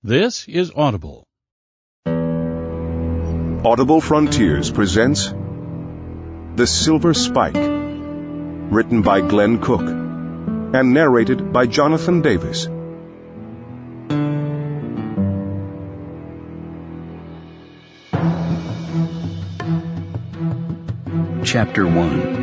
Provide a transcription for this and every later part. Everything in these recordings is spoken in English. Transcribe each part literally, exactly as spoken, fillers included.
This is Audible. Audible Frontiers presents The Silver Spike, written by Glenn Cook and narrated by Jonathan Davis. Chapter one.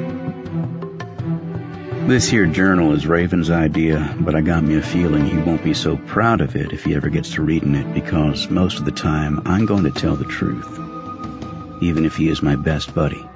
This here journal is Raven's idea, but I got me a feeling he won't be so proud of it if he ever gets to reading it, because most of the time I'm going to tell the truth, even if he is my best buddy.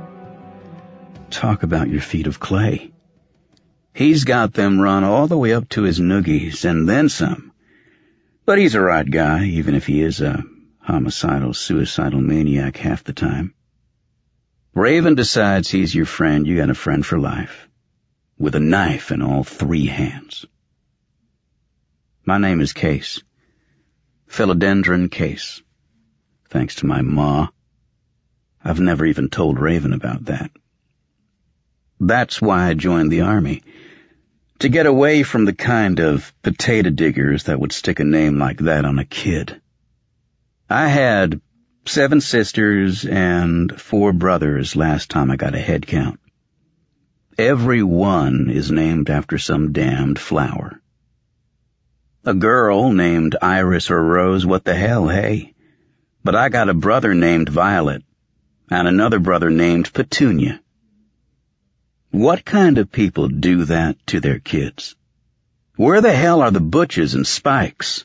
Talk about your feet of clay. He's got them run all the way up to his noogies and then some. But he's a right guy, even if he is a homicidal, suicidal maniac half the time. Raven decides he's your friend, you got a friend for life, with a knife in all three hands. My name is Case. Philodendron Case. Thanks to my ma. I've never even told Raven about that. That's why I joined the army. To get away from the kind of potato diggers that would stick a name like that on a kid. I had seven sisters and four brothers last time I got a head count. Every one is named after some damned flower. A girl named Iris or Rose, what the hell, hey? But I got a brother named Violet, and another brother named Petunia. What kind of people do that to their kids? Where the hell are the Butches and Spikes?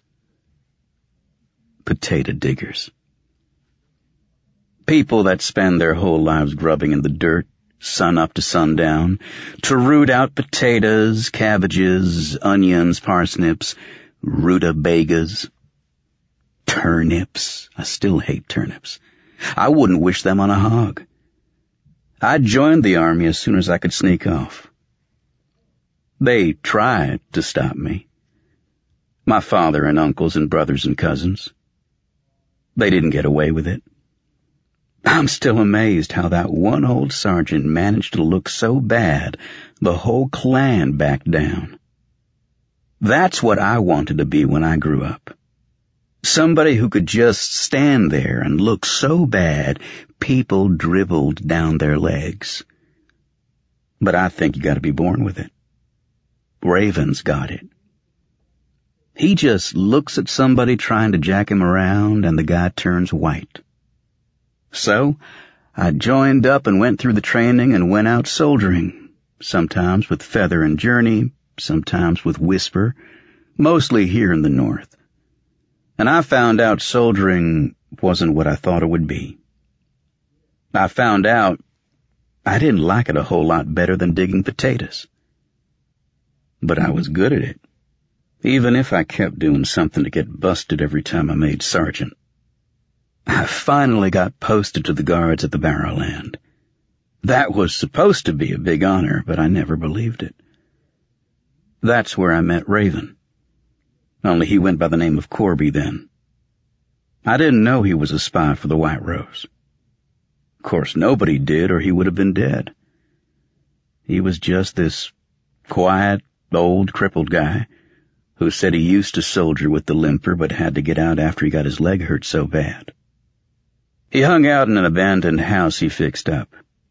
Potato diggers. People that spend their whole lives grubbing in the dirt, sun up to sundown, to root out potatoes, cabbages, onions, parsnips, rutabagas, turnips. I still hate turnips. I wouldn't wish them on a hog. I joined the army as soon as I could sneak off. They tried to stop me. My father and uncles and brothers and cousins. They didn't get away with it. I'm still amazed how that one old sergeant managed to look so bad the whole clan backed down. That's what I wanted to be when I grew up. Somebody who could just stand there and look so bad people dribbled down their legs. But I think you got to be born with it. Raven's got it. He just looks at somebody trying to jack him around and the guy turns white. So, I joined up and went through the training and went out soldiering, sometimes with Feather and Journey, sometimes with Whisper, mostly here in the north. And I found out soldiering wasn't what I thought it would be. I found out I didn't like it a whole lot better than digging potatoes. But I was good at it, even if I kept doing something to get busted every time I made sergeant. I finally got posted to the guards at the Barrowland. That was supposed to be a big honor, but I never believed it. That's where I met Raven. Only he went by the name of Corby then. I didn't know he was a spy for the White Rose. Of course, nobody did, or he would have been dead. He was just this quiet, old, crippled guy who said he used to soldier with the limper but had to get out after he got his leg hurt so bad. He hung out in an abandoned house he fixed up.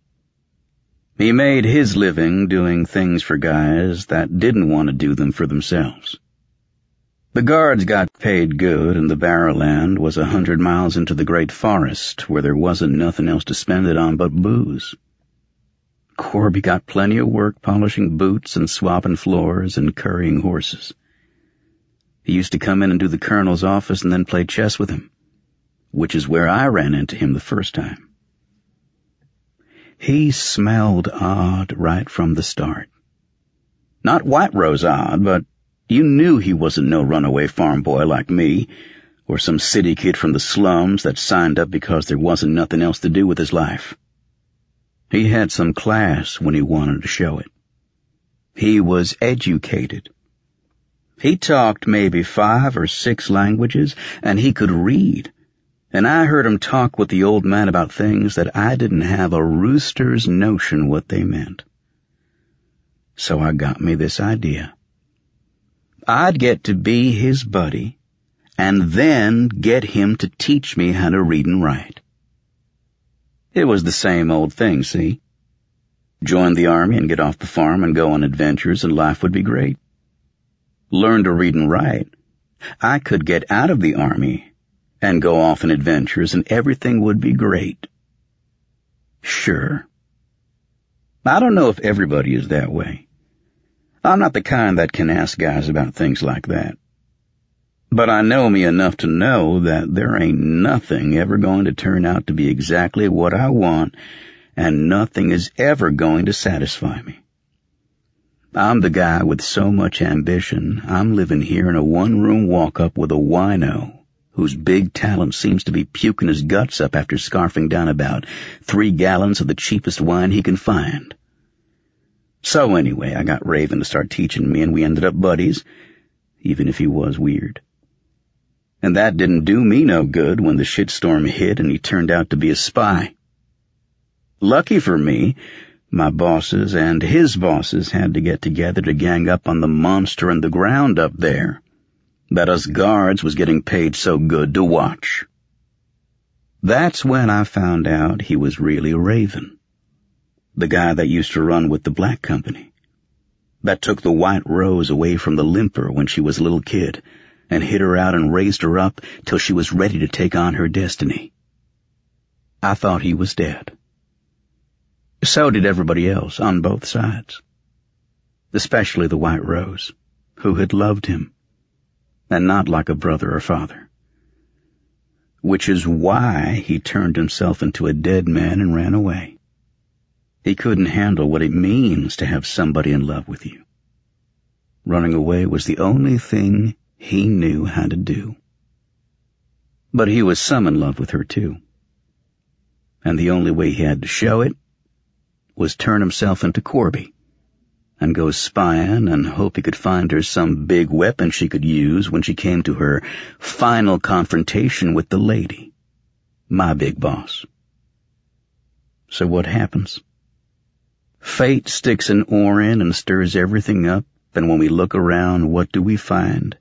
He made his living doing things for guys that didn't want to do them for themselves. The guards got paid good, and the Barrowland was a hundred miles into the great forest where there wasn't nothing else to spend it on but booze. Corby got plenty of work polishing boots and swapping floors and currying horses. He used to come in and do the colonel's office and then play chess with him, which is where I ran into him the first time. He smelled odd right from the start. Not White Rose odd, but you knew he wasn't no runaway farm boy like me, or some city kid from the slums that signed up because there wasn't nothing else to do with his life. He had some class when he wanted to show it. He was educated. He talked maybe five or six languages, and he could read. And I heard him talk with the old man about things that I didn't have a rooster's notion what they meant. So I got me this idea. I'd get to be his buddy and then get him to teach me how to read and write. It was the same old thing, see? Join the army and get off the farm and go on adventures and life would be great. Learn to read and write. I could get out of the army and go off on adventures and everything would be great. Sure. I don't know if everybody is that way. I'm not the kind that can ask guys about things like that. But I know me enough to know that there ain't nothing ever going to turn out to be exactly what I want, and nothing is ever going to satisfy me. I'm the guy with so much ambition, I'm living here in a one-room walk-up with a wino whose big talent seems to be puking his guts up after scarfing down about three gallons of the cheapest wine he can find. So anyway, I got Raven to start teaching me, and we ended up buddies, even if he was weird. And that didn't do me no good when the shitstorm hit and he turned out to be a spy. Lucky for me, my bosses and his bosses had to get together to gang up on the monster in the ground up there that us guards was getting paid so good to watch. That's when I found out he was really Raven, the guy that used to run with the Black Company, that took the White Rose away from the limper when she was a little kid and hid her out and raised her up till she was ready to take on her destiny. I thought he was dead. So did everybody else on both sides, especially the White Rose, who had loved him, and not like a brother or father. Which is why he turned himself into a dead man and ran away. He couldn't handle what it means to have somebody in love with you. Running away was the only thing he knew how to do. But he was some in love with her too. And the only way he had to show it was turn himself into Corby and go spying and hope he could find her some big weapon she could use when she came to her final confrontation with the lady, my big boss. So what happens? Fate sticks an oar in and stirs everything up, and when we look around, what do we find?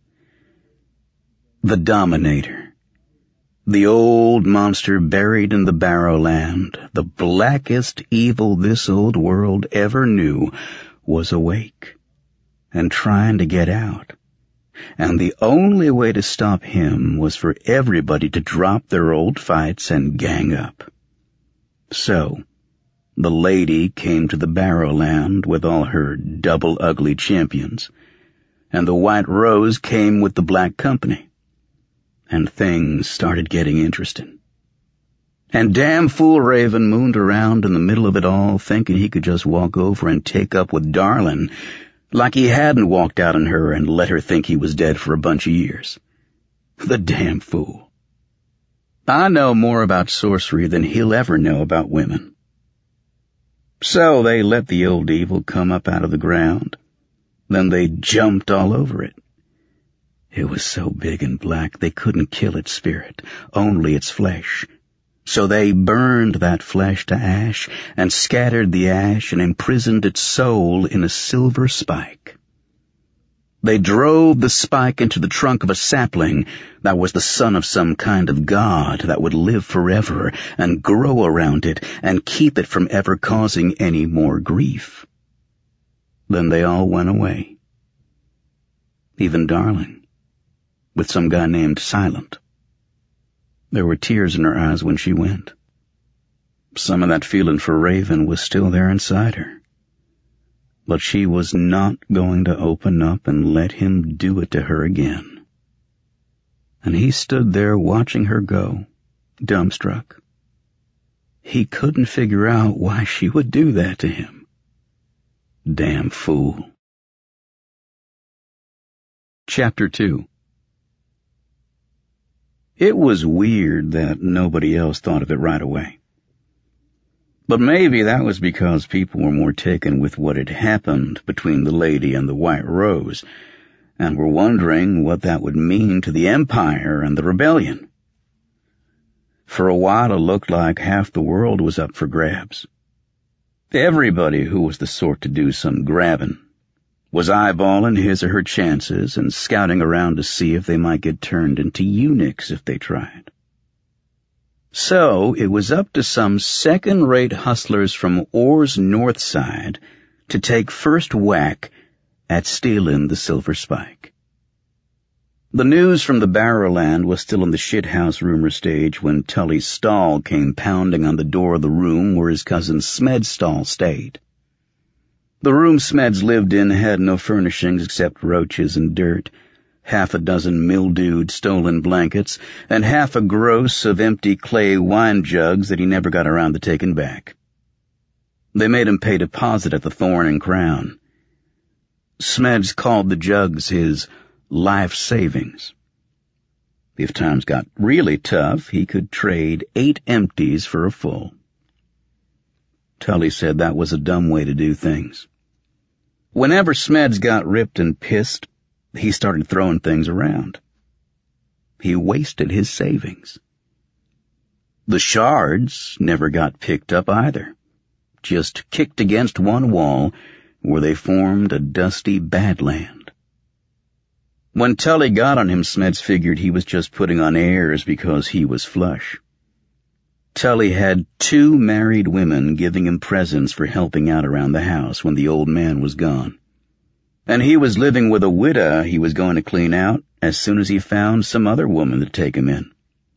The Dominator. The old monster buried in the Barrowland, the blackest evil this old world ever knew, was awake and trying to get out. And the only way to stop him was for everybody to drop their old fights and gang up. So, the lady came to the Barrowland with all her double ugly champions, and the White Rose came with the Black Company. And things started getting interesting. And damn fool Raven mooned around in the middle of it all, thinking he could just walk over and take up with Darlin, like he hadn't walked out on her and let her think he was dead for a bunch of years. The damn fool. I know more about sorcery than he'll ever know about women. So they let the old evil come up out of the ground. Then they jumped all over it. It was so big and black they couldn't kill its spirit, only its flesh. So they burned that flesh to ash and scattered the ash and imprisoned its soul in a silver spike. They drove the spike into the trunk of a sapling that was the son of some kind of god that would live forever and grow around it and keep it from ever causing any more grief. Then they all went away. Even Darling, with some guy named Silent. There were tears in her eyes when she went. Some of that feeling for Raven was still there inside her. But she was not going to open up and let him do it to her again. And he stood there watching her go, dumbstruck. He couldn't figure out why she would do that to him. Damn fool. Chapter two. It was weird that nobody else thought of it right away. But maybe that was because people were more taken with what had happened between the lady and the White Rose, and were wondering what that would mean to the Empire and the rebellion. For a while it looked like half the world was up for grabs. Everybody who was the sort to do some grabbing was eyeballing his or her chances and scouting around to see if they might get turned into eunuchs if they tried. So it was up to some second-rate hustlers from Orr's north side to take first whack at stealing the Silver Spike. The news from the Barrowland was still in the shithouse rumor stage when Tully Stahl came pounding on the door of the room where his cousin Smed Stahl stayed. The room Smeds lived in had no furnishings except roaches and dirt, half a dozen mildewed stolen blankets, and half a gross of empty clay wine jugs that he never got around to taking back. They made him pay deposit at the Thorn and Crown. Smeds called the jugs his life savings. If times got really tough, he could trade eight empties for a full. Tully said that was a dumb way to do things. Whenever Smeds got ripped and pissed, he started throwing things around. He wasted his savings. The shards never got picked up either, just kicked against one wall where they formed a dusty badland. When Tully got on him, Smeds figured he was just putting on airs because he was flush. Tully had two married women giving him presents for helping out around the house when the old man was gone. And he was living with a widow he was going to clean out as soon as he found some other woman to take him in.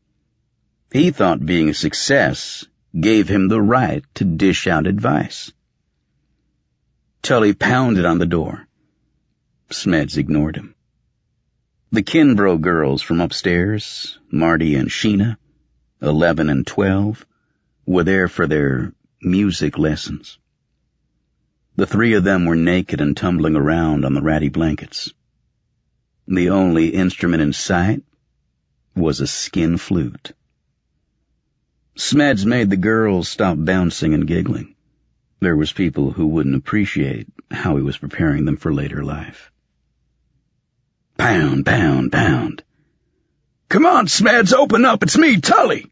He thought being a success gave him the right to dish out advice. Tully pounded on the door. Smeds ignored him. The Kinbro girls from upstairs, Marty and Sheena, eleven and twelve, were there for their music lessons. The three of them were naked and tumbling around on the ratty blankets. The only instrument in sight was a skin flute. Smeds made the girls stop bouncing and giggling. There was people who wouldn't appreciate how he was preparing them for later life. Pound, pound, pound. Come on, Smeds, open up. It's me, Tully.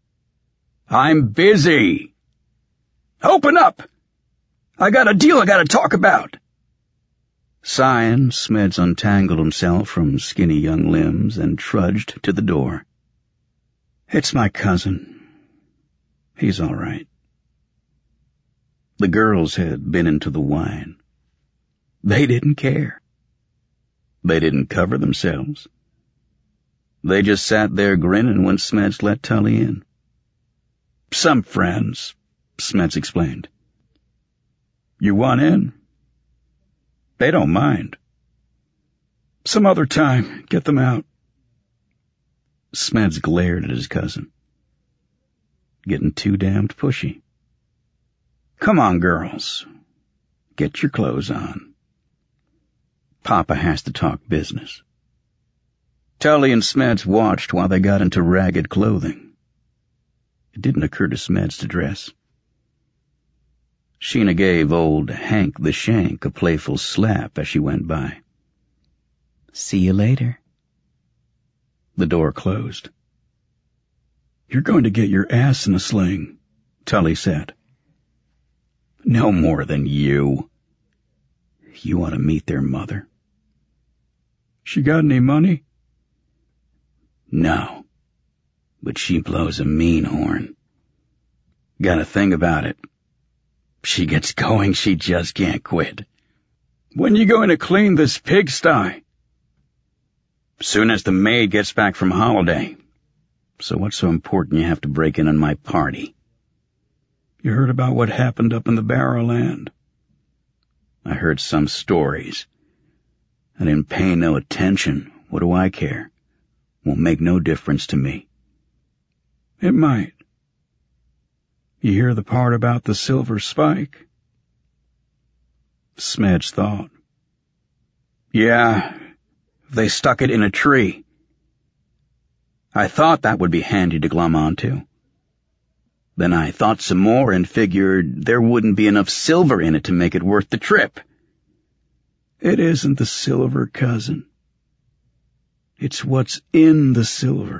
I'm busy. Open up. I got a deal I got to talk about. Sighing, Smeds untangled himself from skinny young limbs and trudged to the door. It's my cousin. He's all right. The girls had been into the wine. They didn't care. They didn't cover themselves. They just sat there grinning when Smeds let Tully in. Some friends, Smeds explained. You want in? They don't mind. Some other time, get them out. Smeds glared at his cousin. Getting too damned pushy. Come on, girls. Get your clothes on. Papa has to talk business. Tully and Smeds watched while they got into ragged clothing. It didn't occur to Smeds to dress. Sheena gave old Hank the Shank a playful slap as she went by. See you later. The door closed. You're going to get your ass in a sling, Tully said. No more than you. You want to meet their mother? She got any money? No, but she blows a mean horn. Got a thing about it. She gets going, she just can't quit. When you going to clean this pigsty? Soon as the maid gets back from holiday. So what's so important you have to break in on my party? You heard about what happened up in the Barrowland? I heard some stories. I didn't pay no attention. What do I care? Won't make no difference to me. It might. You hear the part about the Silver Spike? Smeds thought. Yeah, they stuck it in a tree. I thought that would be handy to glom onto. Then I thought some more and figured there wouldn't be enough silver in it to make it worth the trip. It isn't the silver, cousin. It's what's in the silver.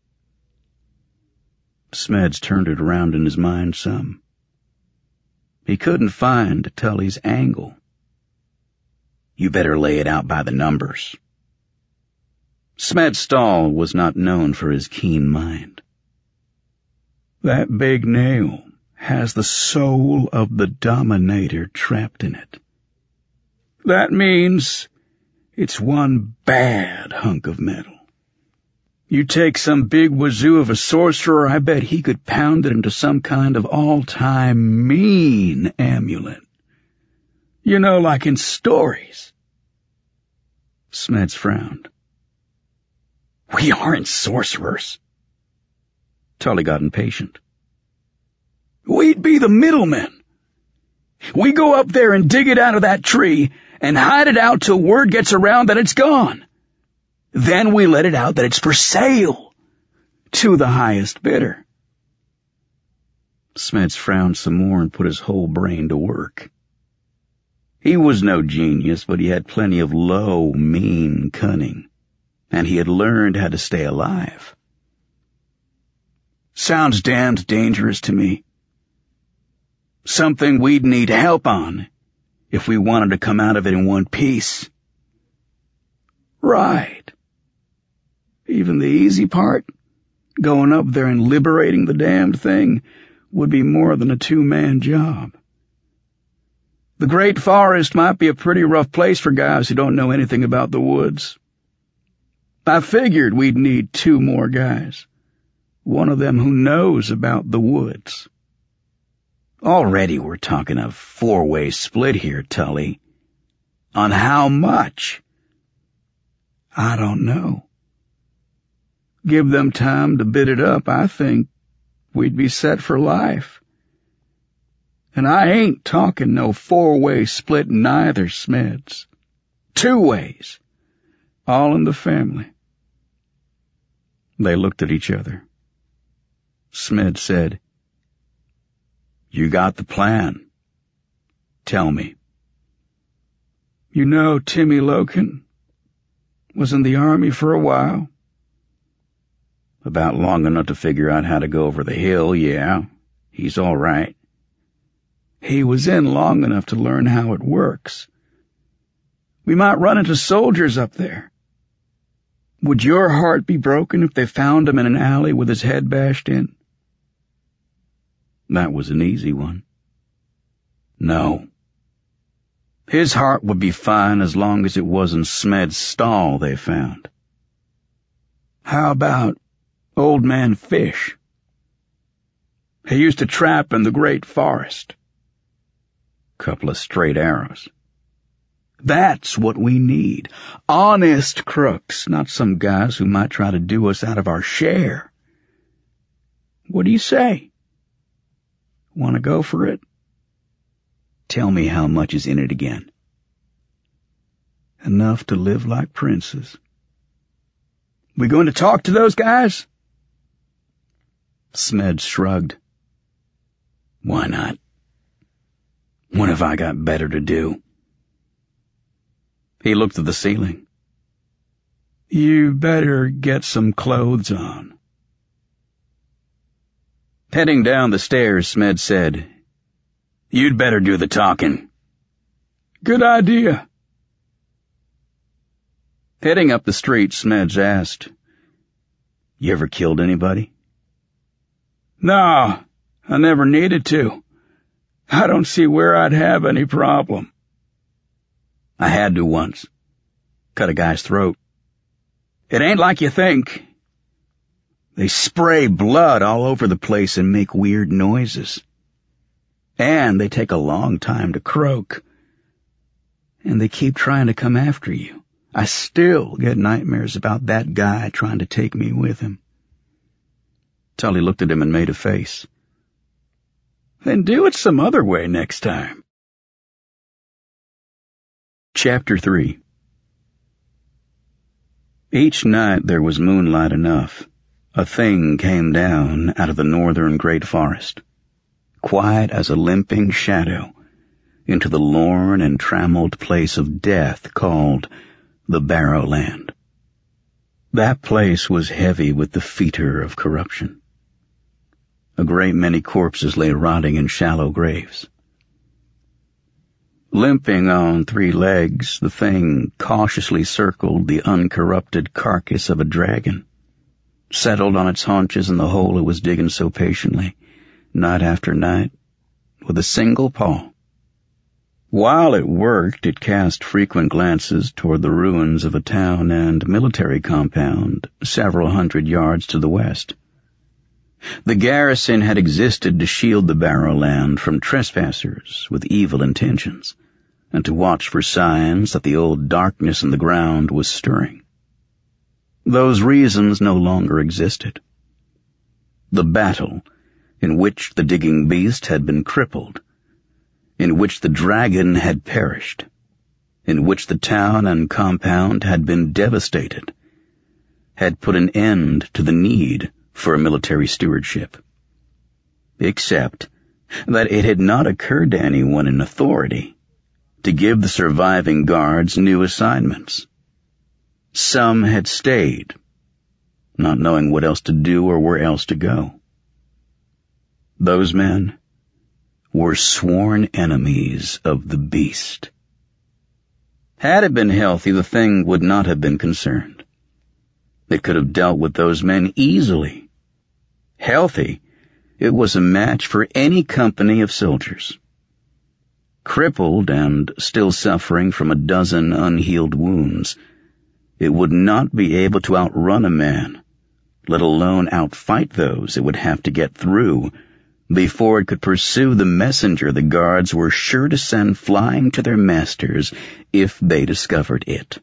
Smeds turned it around in his mind some. He couldn't find Tully's angle. You better lay it out by the numbers. Smed Stahl was not known for his keen mind. That big nail has the soul of the Dominator trapped in it. That means it's one bad hunk of metal. You take some big wazoo of a sorcerer, I bet he could pound it into some kind of all-time mean amulet. You know, like in stories. Smeds frowned. We aren't sorcerers. Tully got impatient. We'd be the middlemen. We go up there and dig it out of that tree and hide it out till word gets around that it's gone. Then we let it out that it's for sale to the highest bidder. Smeds frowned some more and put his whole brain to work. He was no genius, but he had plenty of low, mean cunning, and he had learned how to stay alive. Sounds damned dangerous to me. Something we'd need help on if we wanted to come out of it in one piece. Right. Even the easy part, going up there and liberating the damned thing, would be more than a two-man job. The Great Forest might be a pretty rough place for guys who don't know anything about the woods. I figured we'd need two more guys, one of them who knows about the woods. Already we're talking a four-way split here, Tully. On how much? I don't know. Give them time to bid it up, I think we'd be set for life. And I ain't talking no four-way split neither, Smeds. Two ways. All in the family. They looked at each other. Smeds said, You got the plan. Tell me. You know Timmy Loken was in the Army for a while. About long enough to figure out how to go over the hill, yeah. He's all right. He was in long enough to learn how it works. We might run into soldiers up there. Would your heart be broken if they found him in an alley with his head bashed in? That was an easy one. No. His heart would be fine as long as it wasn't Smed Stahl they found. How about Old Man Fish? He used to trap in the Great Forest. Couple of straight arrows. That's what we need. Honest crooks, not some guys who might try to do us out of our share. What do you say? Want to go for it? Tell me how much is in it again. Enough to live like princes. We going to talk to those guys? Smed shrugged. Why not? What have I got better to do? He looked at the ceiling. You better get some clothes on. Heading down the stairs, Smed said, You'd better do the talking. Good idea. Heading up the street, Smeds asked, You ever killed anybody? No, I never needed to. I don't see where I'd have any problem. I had to once. Cut a guy's throat. It ain't like you think. They spray blood all over the place and make weird noises. And they take a long time to croak. And they keep trying to come after you. I still get nightmares about that guy trying to take me with him. Tully looked at him and made a face. Then do it some other way next time. Chapter three. Each night there was moonlight enough. A thing came down out of the northern great forest, quiet as a limping shadow, into the lorn and trammeled place of death called the Barrowland. That place was heavy with the fetor of corruption. A great many corpses lay rotting in shallow graves. Limping on three legs, the thing cautiously circled the uncorrupted carcass of a dragon, settled on its haunches in the hole it was digging so patiently, night after night, with a single paw. While it worked, it cast frequent glances toward the ruins of a town and military compound several hundred yards to the west. The garrison had existed to shield the Barrowland from trespassers with evil intentions, and to watch for signs that the old darkness in the ground was stirring. Those reasons no longer existed. The battle, in which the digging beast had been crippled, in which the dragon had perished, in which the town and compound had been devastated, had put an end to the need for a military stewardship. Except that it had not occurred to anyone in authority to give the surviving guards new assignments. Some had stayed, not knowing what else to do or where else to go. Those men were sworn enemies of the beast. Had it been healthy, the thing would not have been concerned. It could have dealt with those men easily. Healthy, it was a match for any company of soldiers. Crippled and still suffering from a dozen unhealed wounds, it would not be able to outrun a man, let alone outfight those it would have to get through before it could pursue the messenger the guards were sure to send flying to their masters if they discovered it.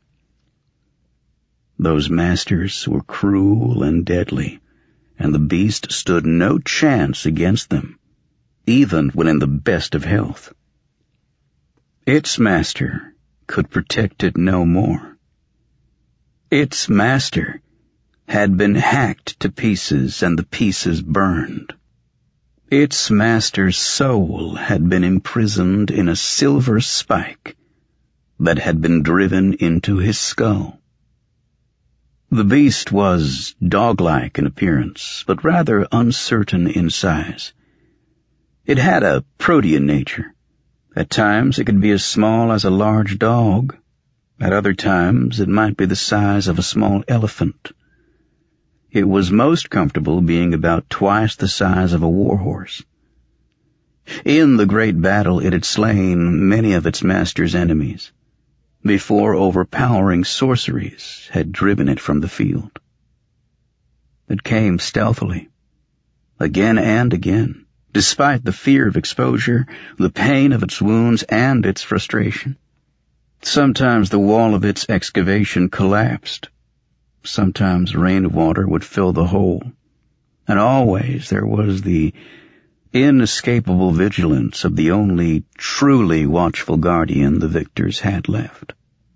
Those masters were cruel and deadly, and the beast stood no chance against them, even when in the best of health. Its master could protect it no more. Its master had been hacked to pieces and the pieces burned. Its master's soul had been imprisoned in a silver spike that had been driven into his skull. The beast was dog-like in appearance, but rather uncertain in size. It had a protean nature. At times it could be as small as a large dog. At other times it might be the size of a small elephant. It was most comfortable being about twice the size of a warhorse. In the great battle it had slain many of its master's enemies, before overpowering sorceries had driven it from the field. It came stealthily, again and again, despite the fear of exposure, the pain of its wounds, and its frustration. Sometimes the wall of its excavation collapsed. Sometimes rainwater would fill the hole, and always there was the inescapable vigilance of the only truly watchful guardian the victors had left.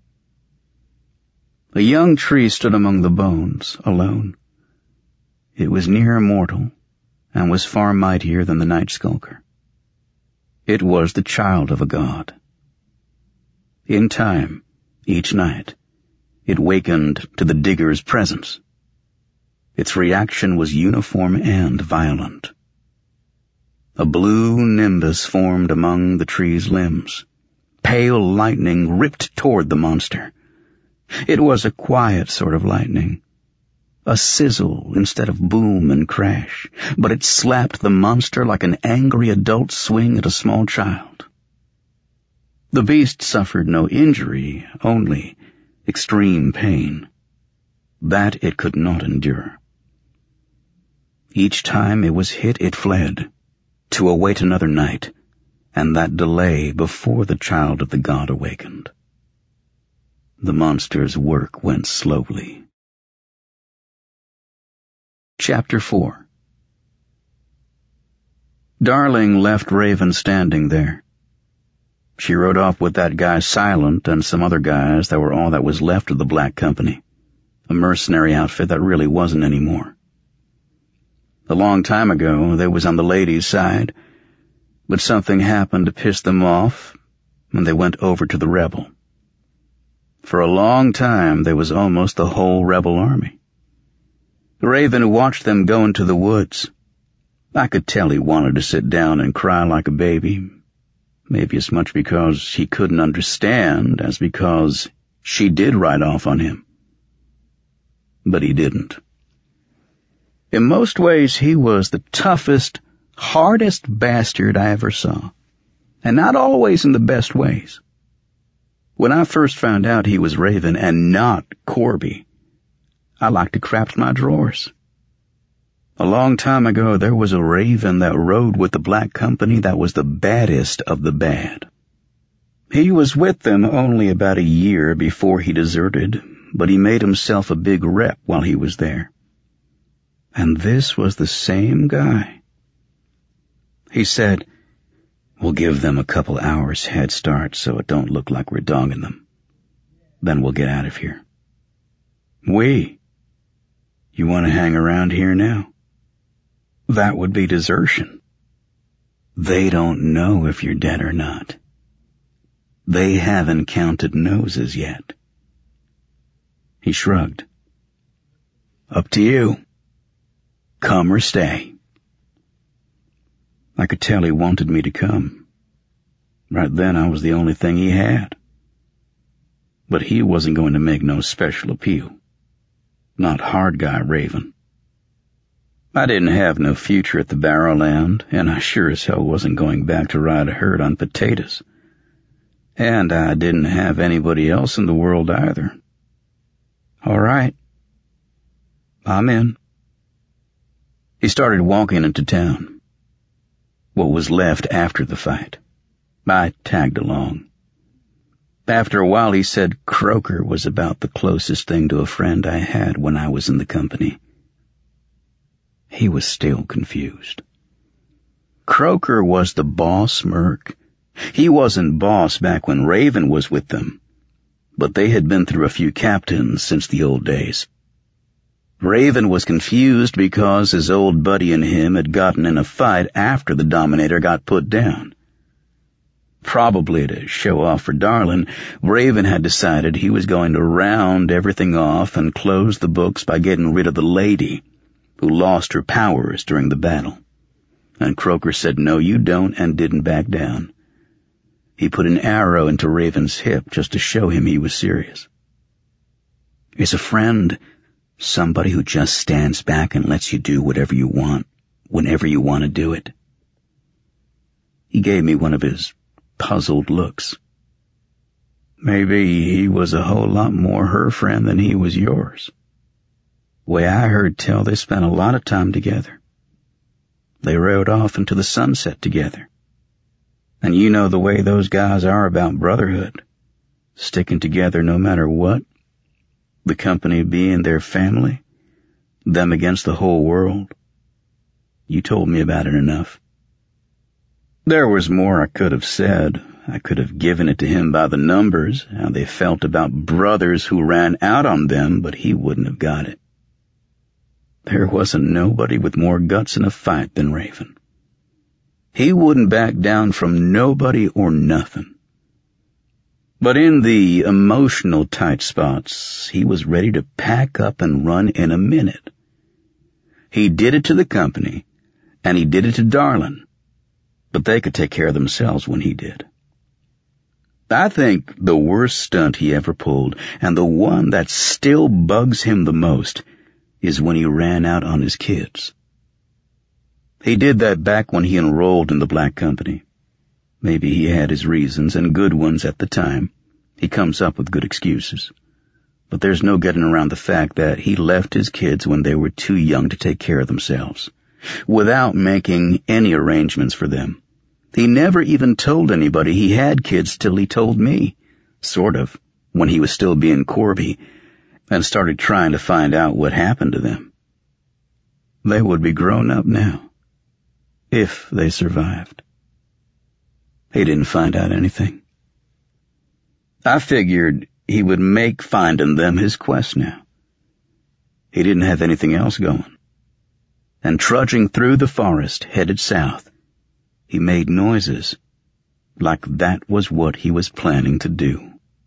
A young tree stood among the bones, alone. It was near mortal, and was far mightier than the night skulker. It was the child of a god. In time, each night, it wakened to the digger's presence. Its reaction was uniform and violent. A blue nimbus formed among the tree's limbs. Pale lightning ripped toward the monster. It was a quiet sort of lightning, a sizzle instead of boom and crash, but it slapped the monster like an angry adult swing at a small child. The beast suffered no injury, only extreme pain. That it could not endure. Each time it was hit, it fled, to await another night, and that delay before the child of the god awakened. The monster's work went slowly. Chapter four. Darling left Raven standing there. She rode off with that guy Silent and some other guys that were all that was left of the Black Company, a mercenary outfit that really wasn't anymore. A long time ago, they was on the ladies' side, but something happened to piss them off, and they went over to the rebel. For a long time, there was almost the whole rebel army. Raven watched them go into the woods. I could tell he wanted to sit down and cry like a baby, maybe as much because he couldn't understand as because she did ride off on him. But he didn't. In most ways, he was the toughest, hardest bastard I ever saw, and not always in the best ways. When I first found out he was Raven and not Corby, I liked to crap my drawers. A long time ago, there was a Raven that rode with the Black Company that was the baddest of the bad. He was with them only about a year before he deserted, but he made himself a big rep while he was there. And this was the same guy. He said, "We'll give them a couple hours head start so it don't look like we're dogging them. Then we'll get out of here." We? You want to hang around here now? That would be desertion. They don't know if you're dead or not. They haven't counted noses yet. He shrugged. Up to you. Come or stay. I could tell he wanted me to come. Right then I was the only thing he had. But he wasn't going to make no special appeal. Not hard guy Raven. I didn't have no future at the Barrowland, and I sure as hell wasn't going back to ride a herd on potatoes. And I didn't have anybody else in the world either. All right. I'm in. He started walking into town. What was left after the fight. I tagged along. After a while he said Croker was about the closest thing to a friend I had when I was in the company. He was still confused. Croker was the boss merc. He wasn't boss back when Raven was with them, but they had been through a few captains since the old days. Raven was confused because his old buddy and him had gotten in a fight after the Dominator got put down. Probably to show off for Darlin, Raven had decided he was going to round everything off and close the books by getting rid of the lady who lost her powers during the battle. And Croker said, "No, you don't," and didn't back down. He put an arrow into Raven's hip just to show him he was serious. Is a friend somebody who just stands back and lets you do whatever you want, whenever you want to do it? He gave me one of his puzzled looks. Maybe he was a whole lot more her friend than he was yours. Way I heard tell, they spent a lot of time together. They rode off into the sunset together. And you know the way those guys are about brotherhood, sticking together no matter what, the company being their family, them against the whole world. You told me about it enough. There was more I could have said. I could have given it to him by the numbers, how they felt about brothers who ran out on them, but he wouldn't have got it. There wasn't nobody with more guts in a fight than Raven. He wouldn't back down from nobody or nothing. But in the emotional tight spots, he was ready to pack up and run in a minute. He did it to the company, and he did it to Darlin, but they could take care of themselves when he did. I think the worst stunt he ever pulled, and the one that still bugs him the most, is when he ran out on his kids. He did that back when he enrolled in the Black Company. Maybe he had his reasons, and good ones at the time. He comes up with good excuses. But there's no getting around the fact that he left his kids when they were too young to take care of themselves, without making any arrangements for them. He never even told anybody he had kids till he told me, sort of, when he was still being Corby, and started trying to find out what happened to them. They would be grown up now, if they survived. He didn't find out anything. I figured he would make finding them his quest now. He didn't have anything else going. And trudging through the forest, headed south, he made noises like that was what he was planning to do.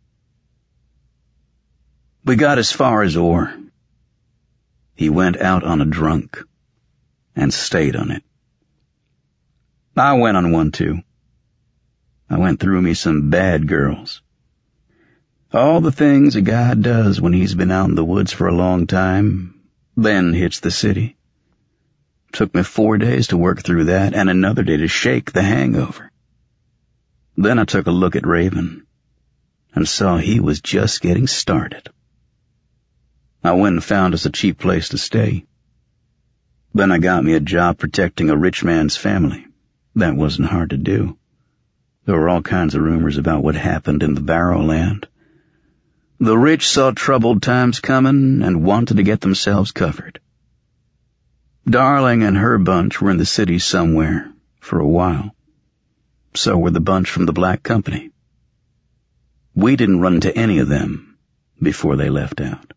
We got as far as Orr. He went out on a drunk and stayed on it. I went on one too. I went through me some bad girls. All the things a guy does when he's been out in the woods for a long time, then hits the city. Took me four days to work through that and another day to shake the hangover. Then I took a look at Raven and saw he was just getting started. I went and found us a cheap place to stay. Then I got me a job protecting a rich man's family. That wasn't hard to do. There were all kinds of rumors about what happened in the Barrowland. The rich saw troubled times coming and wanted to get themselves covered. Darling and her bunch were in the city somewhere for a while. So were the bunch from the Black Company. We didn't run into any of them before they left out.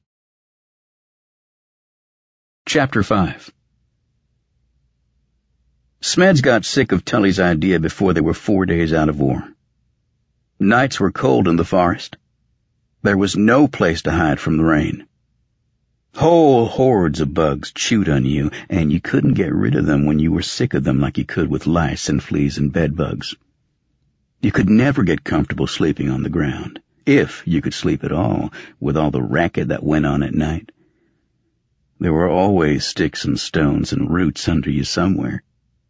Chapter five. Smeds got sick of Tully's idea before they were four days out of war. Nights were cold in the forest. There was no place to hide from the rain. Whole hordes of bugs chewed on you, and you couldn't get rid of them when you were sick of them like you could with lice and fleas and bedbugs. You could never get comfortable sleeping on the ground, if you could sleep at all, with all the racket that went on at night. There were always sticks and stones and roots under you somewhere.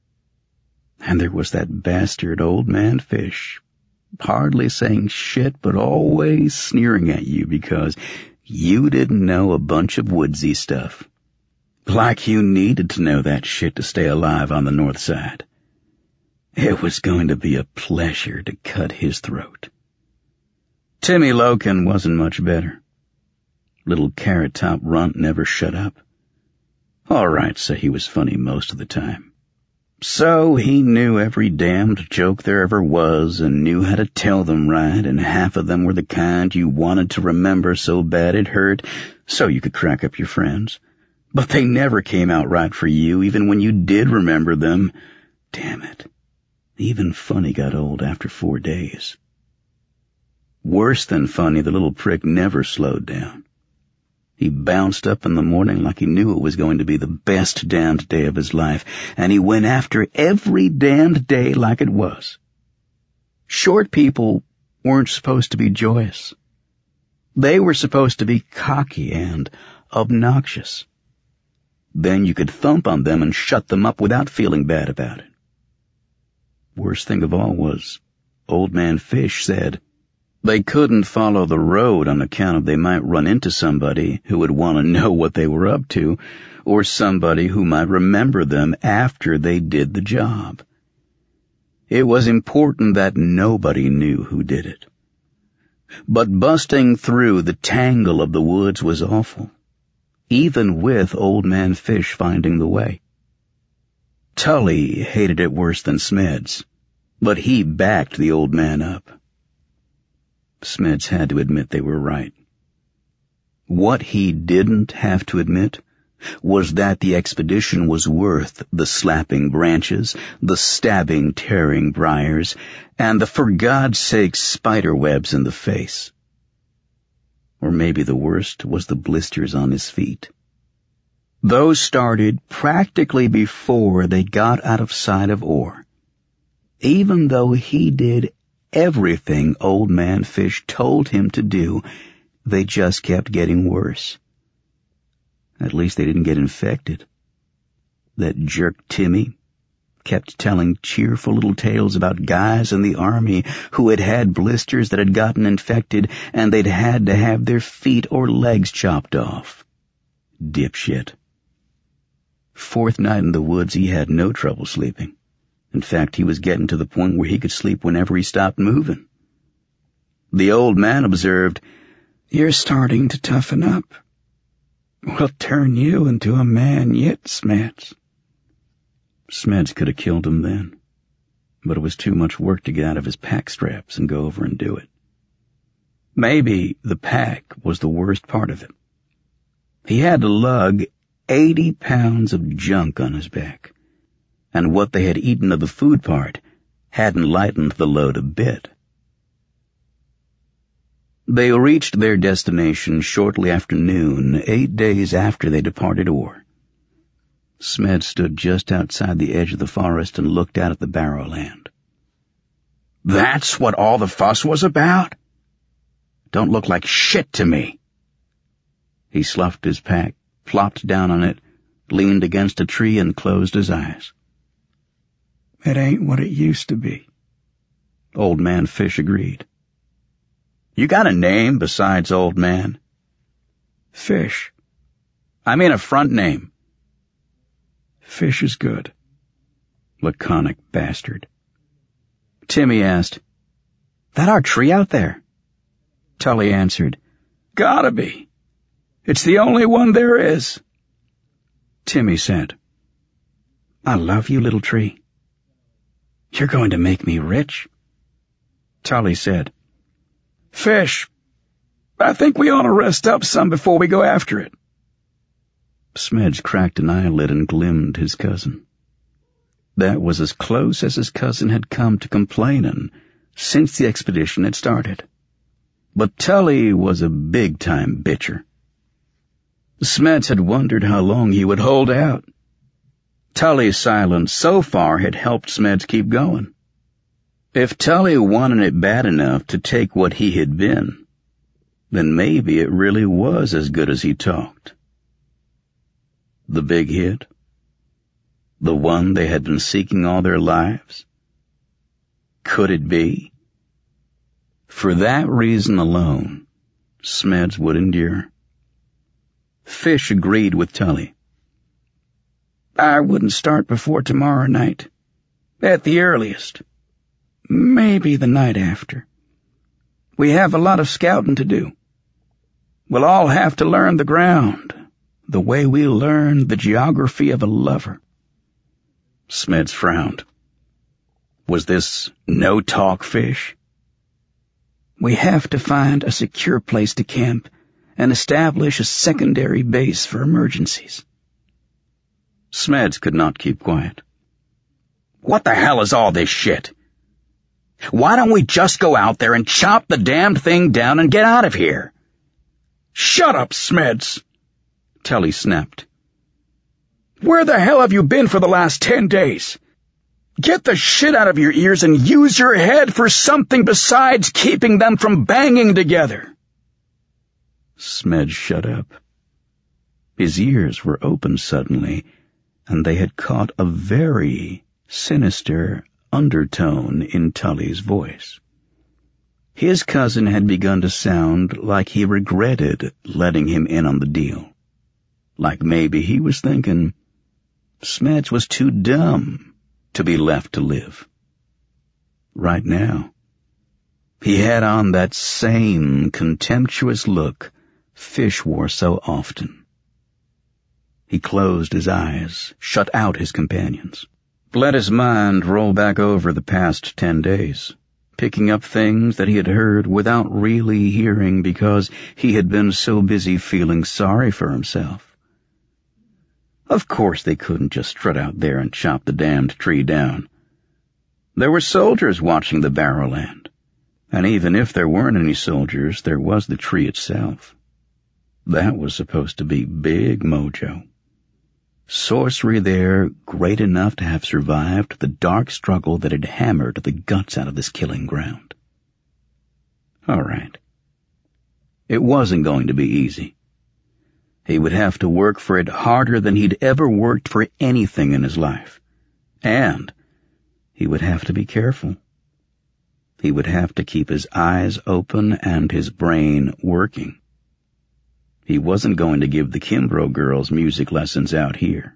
And there was that bastard old man fish, hardly saying shit but always sneering at you because you didn't know a bunch of woodsy stuff. Like you needed to know that shit to stay alive on the north side. It was going to be a pleasure to cut his throat. Timmy Loken wasn't much better. Little carrot-top runt never shut up. All right, so he was funny most of the time. So he knew every damned joke there ever was and knew how to tell them right, and half of them were the kind you wanted to remember so bad it hurt, so you could crack up your friends. But they never came out right for you, even when you did remember them. Damn it. Even funny got old after four days. Worse than funny, the little prick never slowed down. He bounced up in the morning like he knew it was going to be the best damned day of his life, and he went after every damned day like it was. Short people weren't supposed to be joyous. They were supposed to be cocky and obnoxious. Then you could thump on them and shut them up without feeling bad about it. Worst thing of all was, Old Man Fish said, they couldn't follow the road on account of they might run into somebody who would want to know what they were up to, or somebody who might remember them after they did the job. It was important that nobody knew who did it. But busting through the tangle of the woods was awful, even with Old Man Fish finding the way. Tully hated it worse than Smeds, but he backed the old man up. Smeds had to admit they were right. What he didn't have to admit was that the expedition was worth the slapping branches, the stabbing, tearing briars, and the for God's sake spider webs in the face. Or maybe the worst was the blisters on his feet. Those started practically before they got out of sight of Orr. Even though he did everything Old Man Fish told him to do, they just kept getting worse. At least they didn't get infected. That jerk Timmy kept telling cheerful little tales about guys in the army who had had blisters that had gotten infected and they'd had to have their feet or legs chopped off. Dipshit. Fourth night in the woods, he had no trouble sleeping. In fact, he was getting to the point where he could sleep whenever he stopped moving. The old man observed, "You're starting to toughen up. We'll turn you into a man yet, Smeds." Smeds could have killed him then, but it was too much work to get out of his pack straps and go over and do it. Maybe the pack was the worst part of it. He had to lug eighty pounds of junk on his back, and what they had eaten of the food part hadn't lightened the load a bit. They reached their destination shortly after noon, eight days after they departed Orr. Smed stood just outside the edge of the forest and looked out at the Barrowland. That's what all the fuss was about? Don't look like shit to me. He sloughed his pack, plopped down on it, leaned against a tree, and closed his eyes. It ain't what it used to be. Old Man Fish agreed. You got a name besides Old Man? Fish. I mean a front name. Fish is good. Laconic bastard. Timmy asked, That our tree out there? Tully answered, Gotta be. It's the only one there is. Timmy said, I love you, little tree. You're going to make me rich. Tully said, Fish, I think we ought to rest up some before we go after it. Smedge cracked an eyelid and glimpsed his cousin. That was as close as his cousin had come to complaining since the expedition had started. But Tully was a big-time bitcher. Smedge had wondered how long he would hold out. Tully's silence so far had helped Smedge keep going. If Tully wanted it bad enough to take what he had been, then maybe it really was as good as he talked. The big hit? The one they had been seeking all their lives? Could it be? For that reason alone, Smedge would endure. Fish agreed with Tully. I wouldn't start before tomorrow night. At the earliest. Maybe the night after. We have a lot of scouting to do. We'll all have to learn the ground, the way we learn the geography of a lover. Smedge frowned. Was this no-talk Fish? We have to find a secure place to camp and establish a secondary base for emergencies. Smedge could not keep quiet. What the hell is all this shit? Why don't we just go out there and chop the damned thing down and get out of here? Shut up, Smedge, Tully snapped. Where the hell have you been for the last ten days? Get the shit out of your ears and use your head for something besides keeping them from banging together. Smedge shut up. His ears were open suddenly, and they had caught a very sinister undertone in Tully's voice. His cousin had begun to sound like he regretted letting him in on the deal. Like maybe he was thinking Smedge was too dumb to be left to live. Right now, he had on that same contemptuous look Fish wore so often. He closed his eyes, shut out his companions, let his mind roll back over the past ten days, picking up things that he had heard without really hearing because he had been so busy feeling sorry for himself. Of course they couldn't just strut out there and chop the damned tree down. There were soldiers watching the Barrowland, and even if there weren't any soldiers, there was the tree itself. That was supposed to be big mojo. Sorcery there great enough to have survived the dark struggle that had hammered the guts out of this killing ground. All right. It wasn't going to be easy. He would have to work for it harder than he'd ever worked for anything in his life. And he would have to be careful. He would have to keep his eyes open and his brain working. He wasn't going to give the Kimbrough girls music lessons out here.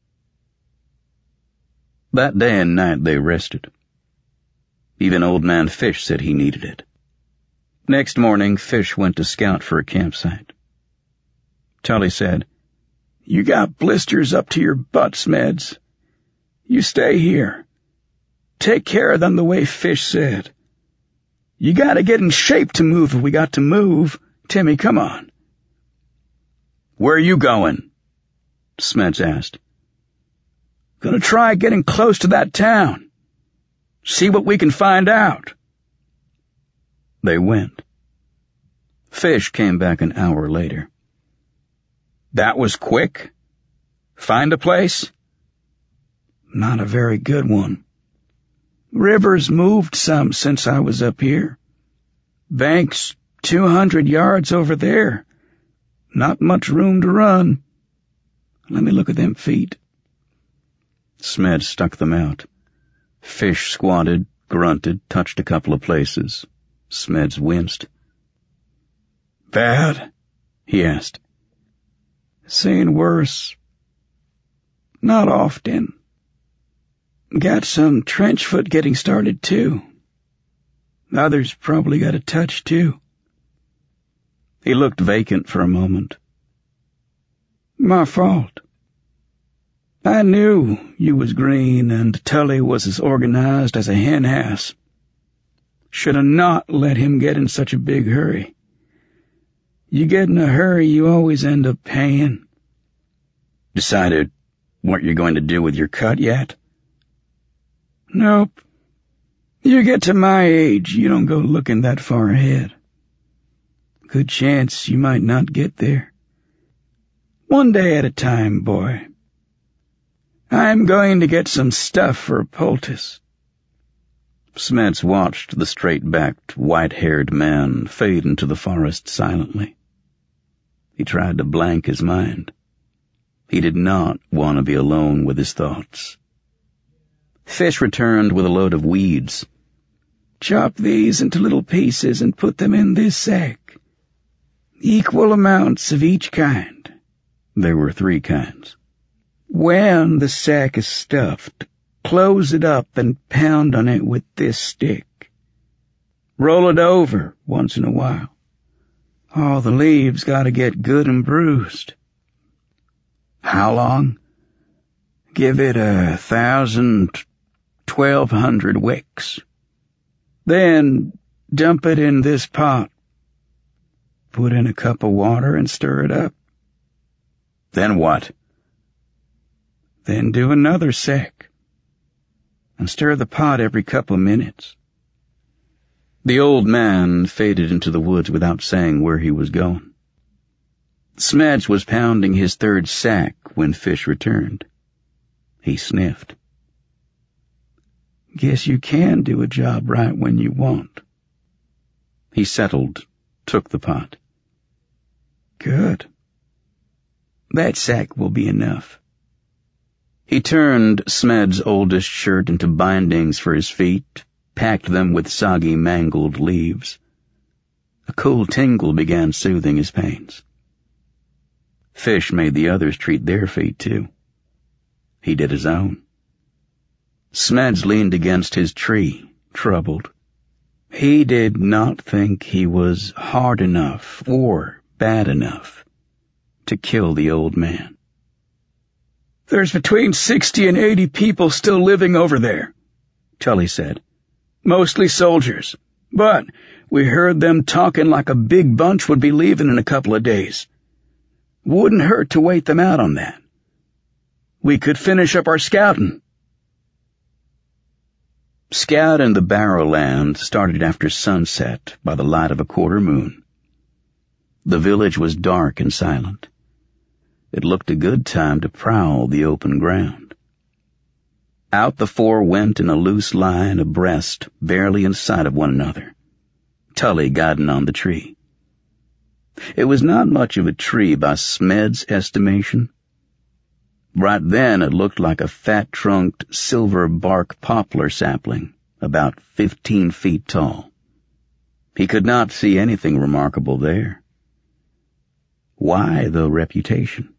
That day and night they rested. Even Old Man Fish said he needed it. Next morning, Fish went to scout for a campsite. Tully said, You got blisters up to your butt, Smedge. You stay here. Take care of them the way Fish said. You gotta get in shape to move if we got to move. Timmy, come on. Where are you going? Smedge asked. Gonna try getting close to that town. See what we can find out. They went. Fish came back an hour later. That was quick. Find a place? Not a very good one. River's moved some since I was up here. Bank's two hundred yards over there. Not much room to run. Let me look at them feet. Smed stuck them out. Fish squatted, grunted, touched a couple of places. Smeds winced. Bad? He asked. Seen worse. Not often. Got some trench foot getting started, too. Others probably got a touch, too. He looked vacant for a moment. My fault. I knew you was green and Tully was as organized as a hen house. Should have not let him get in such a big hurry. You get in a hurry, you always end up paying. Decided what you're going to do with your cut yet? Nope. You get to my age, you don't go looking that far ahead. Good chance you might not get there. One day at a time, boy. I'm going to get some stuff for a poultice. Smeds watched the straight-backed, white-haired man fade into the forest silently. He tried to blank his mind. He did not want to be alone with his thoughts. Fish returned with a load of weeds. Chop these into little pieces and put them in this sack. Equal amounts of each kind. There were three kinds. When the sack is stuffed, close it up and pound on it with this stick. Roll it over once in a while. All the leaves gotta get good and bruised. How long? Give it a thousand, twelve hundred wicks. Then dump it in this pot. Put in a cup of water and stir it up. Then what? Then do another sack. And stir the pot every couple of minutes. The old man faded into the woods without saying where he was going. Smeds was pounding his third sack when Fish returned. He sniffed. Guess you can do a job right when you want. He settled, took the pot. Good. That sack will be enough. He turned Smed's oldest shirt into bindings for his feet, packed them with soggy, mangled leaves. A cool tingle began soothing his pains. Fish made the others treat their feet, too. He did his own. Smeds leaned against his tree, troubled. He did not think he was hard enough or bad enough to kill the old man. There's between sixty and eighty people still living over there, Tully said. Mostly soldiers. But we heard them talking like a big bunch would be leaving in a couple of days. Wouldn't hurt to wait them out on that. We could finish up our scouting. Scout in the Barrowland started after sunset by the light of a quarter moon. The village was dark and silent. It looked a good time to prowl the open ground. Out the four went in a loose line abreast, barely in sight of one another, Tully guiding on the tree. It was not much of a tree by Smed's estimation. Right then it looked like a fat-trunked, silver-bark poplar sapling, about fifteen feet tall. He could not see anything remarkable there. Why the reputation?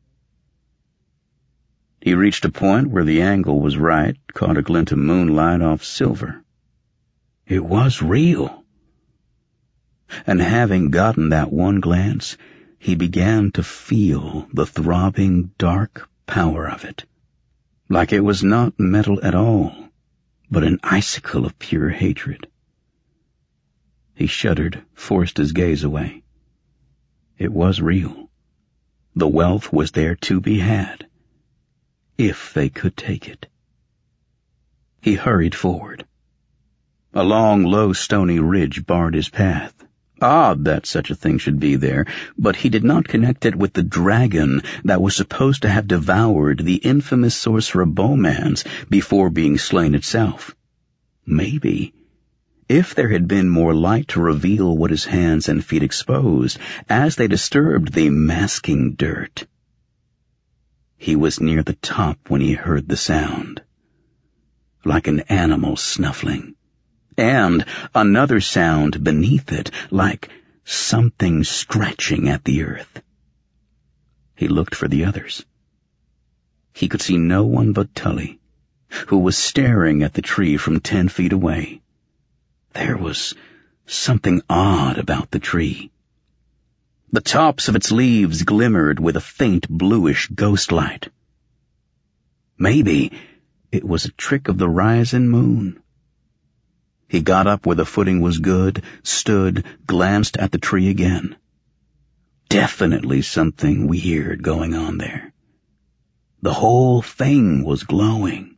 He reached a point where the angle was right, caught a glint of moonlight off silver. It was real. And having gotten that one glance, he began to feel the throbbing, dark power of it, like it was not metal at all, but an icicle of pure hatred. He shuddered, forced his gaze away. It was real. The wealth was there to be had, if they could take it. He hurried forward. A long, low, stony ridge barred his path. Odd that such a thing should be there, but he did not connect it with the dragon that was supposed to have devoured the infamous sorcerer Bowmans before being slain itself. maybe, if there had been more light to reveal what his hands and feet exposed as they disturbed the masking dirt. He was near the top when he heard the sound, like an animal snuffling, and another sound beneath it, like something scratching at the earth. He looked for the others. He could see no one but Tully, who was staring at the tree from ten feet away. There was something odd about the tree. The tops of its leaves glimmered with a faint bluish ghost light. Maybe it was a trick of the rising moon. He got up where the footing was good, stood, glanced at the tree again. Definitely something weird going on there. The whole thing was glowing.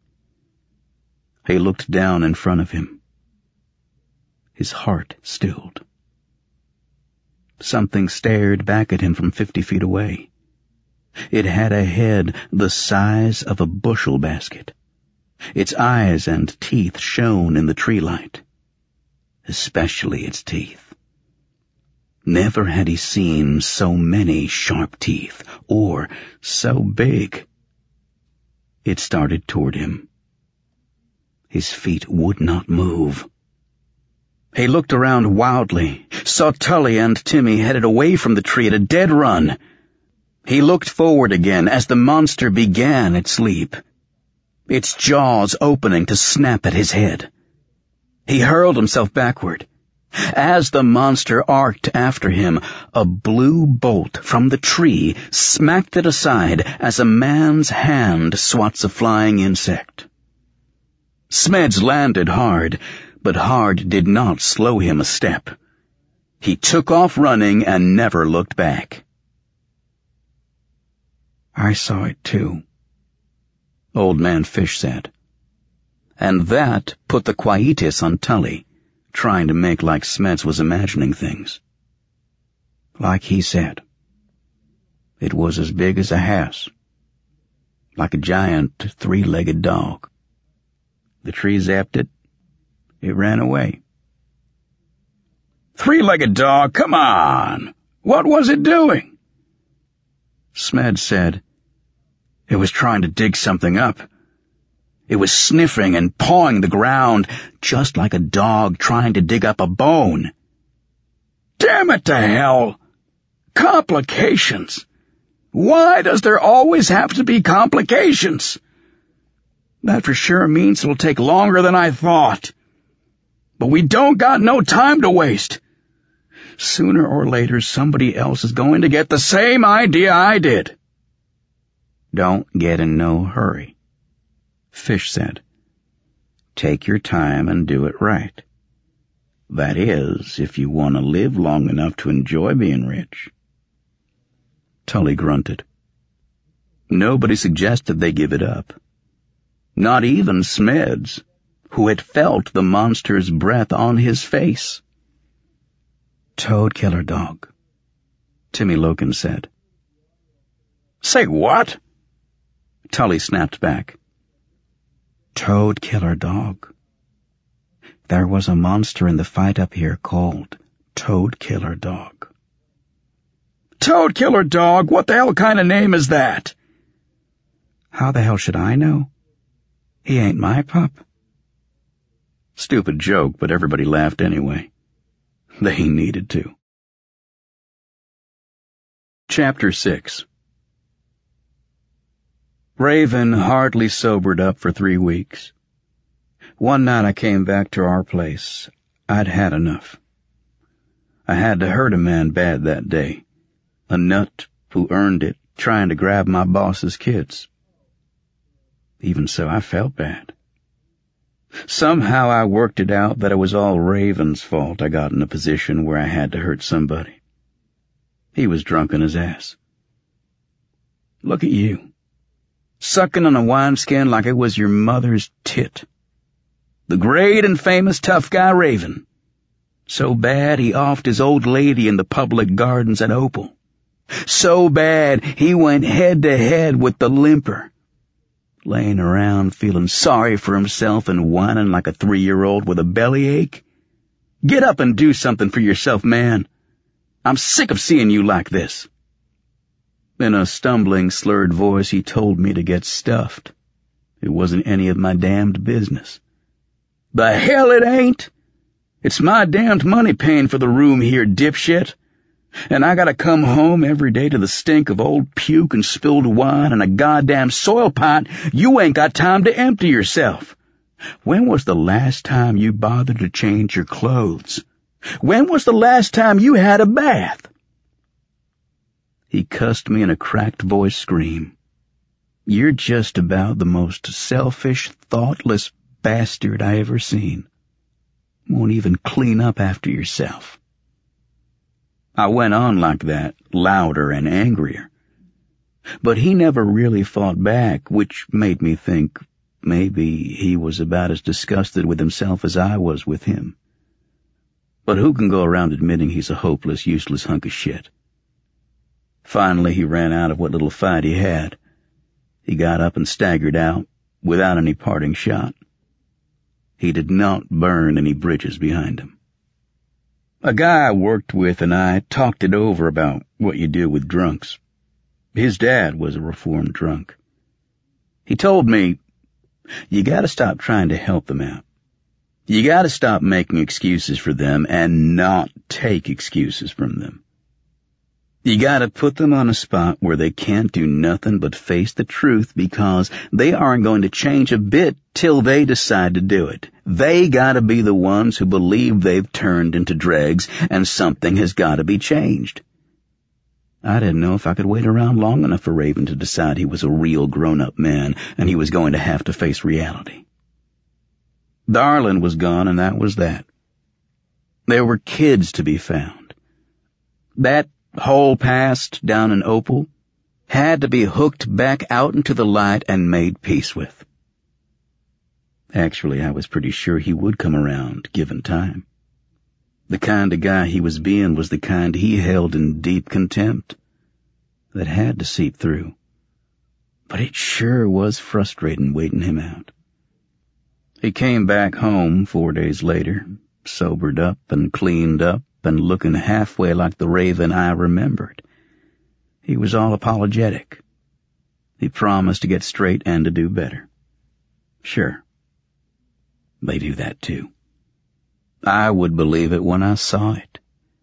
He looked down in front of him. His heart stilled. Something stared back at him from fifty feet away. It had a head the size of a bushel basket. Its eyes and teeth shone in the tree light, especially its teeth. Never had he seen so many sharp teeth, or so big. It started toward him. His feet would not move. He looked around wildly, saw Tully and Timmy headed away from the tree at a dead run. He looked forward again as the monster began its leap, its jaws opening to snap at his head. He hurled himself backward. As the monster arced after him, a blue bolt from the tree smacked it aside as a man's hand swats a flying insect. Smeds landed hard, but hard did not slow him a step. He took off running and never looked back. I saw it too, Old Man Fish said. And that put the quietus on Tully, trying to make like Smeds was imagining things. Like he said. It was as big as a house, like a giant three-legged dog. The tree zapped it. It ran away. Three-legged dog, come on! What was it doing? Smeds said, It was trying to dig something up. It was sniffing and pawing the ground, just like a dog trying to dig up a bone. Damn it to hell! Complications! Why does there always have to be complications? That for sure means it'll take longer than I thought. But we don't got no time to waste. Sooner or later, somebody else is going to get the same idea I did. Don't get in no hurry, Fish said. Take your time and do it right. That is, if you want to live long enough to enjoy being rich. Tully grunted. Nobody suggested they give it up. Not even Smeds, who had felt the monster's breath on his face. Toad killer dog, Timmy Logan said. Say what? Tully snapped back. Toad killer dog. There was a monster in the fight up here called Toad killer dog. Toad killer dog? What the hell kind of name is that? How the hell should I know? He ain't my pup. Stupid joke, but everybody laughed anyway. They needed to. Chapter six. Raven hardly sobered up for three weeks. One night I came back to our place. I'd had enough. I had to hurt a man bad that day, a nut who earned it trying to grab my boss's kids. Even so, I felt bad. Somehow I worked it out that it was all Raven's fault I got in a position where I had to hurt somebody. He was drunk in his ass. Look at you, sucking on a wineskin like it was your mother's tit. The great and famous tough guy Raven. So bad he offed his old lady in the public gardens at Opal. So bad he went head to head with the limper. laying around feeling sorry for himself and whining like a three-year-old with a bellyache? Get up and do something for yourself, man. I'm sick of seeing you like this. In a stumbling, slurred voice, he told me to get stuffed. It wasn't any of my damned business. The hell it ain't! It's my damned money paying for the room here, dipshit. And I gotta come home every day to the stink of old puke and spilled wine and a goddamn soil pot you ain't got time to empty yourself. When was the last time you bothered to change your clothes? When was the last time you had a bath? He cussed me in a cracked voice scream. You're just about the most selfish, thoughtless bastard I ever seen. Won't even clean up after yourself. I went on like that, louder and angrier. But he never really fought back, which made me think maybe he was about as disgusted with himself as I was with him. But who can go around admitting he's a hopeless, useless hunk of shit? Finally, he ran out of what little fight he had. He got up and staggered out, without any parting shot. He did not burn any bridges behind him. A guy I worked with and I talked it over about what you do with drunks. His dad was a reformed drunk. He told me, you gotta stop trying to help them out. You gotta stop making excuses for them and not take excuses from them. You gotta put them on a spot where they can't do nothing but face the truth because they aren't going to change a bit till they decide to do it. They gotta be the ones who believe they've turned into dregs and something has gotta be changed. I didn't know if I could wait around long enough for Raven to decide he was a real grown-up man and he was going to have to face reality. Darlin was gone and that was that. There were kids to be found. That whole past down in Opal had to be hooked back out into the light and made peace with. Actually, I was pretty sure he would come around, given time. The kind of guy he was being was the kind he held in deep contempt that had to seep through. But it sure was frustrating waiting him out. He came back home four days later, sobered up and cleaned up and looking halfway like the Raven I remembered. He was all apologetic. He promised to get straight and to do better. Sure. They do that too. I would believe it when I saw it.